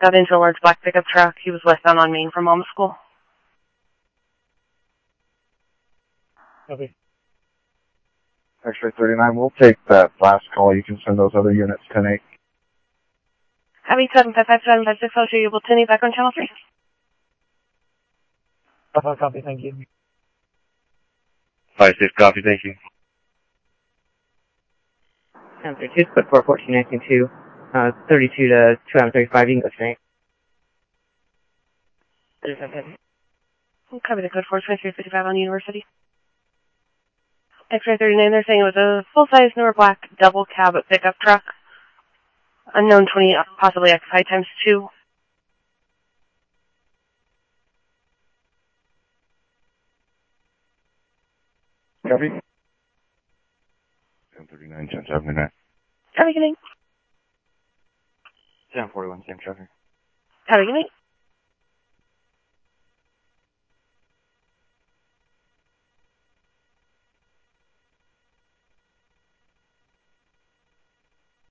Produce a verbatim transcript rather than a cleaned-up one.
got into a large black pickup truck. He was westbound on Main from Mama School. Copy. X-ray thirty-nine, we'll take that last call. You can send those other units ten eight. Heavy seven five five seven five six, I'll show you able to back on channel three. Five copy, thank you. Five six copy, thank you. Sounds good. Two split four fourteen nineteen two, uh, thirty-two to two out of thirty-five. You can go straight. Copy the code four twenty-three fifty-five on University. X-ray thirty-nine, they're saying it was a full-size newer black double cab pickup truck. Unknown twenty, possibly occupied times two. Copy. ten thirty-nine, ten seventy-nine. Copy, good night. ten forty-one, same traffic. Copy, good night.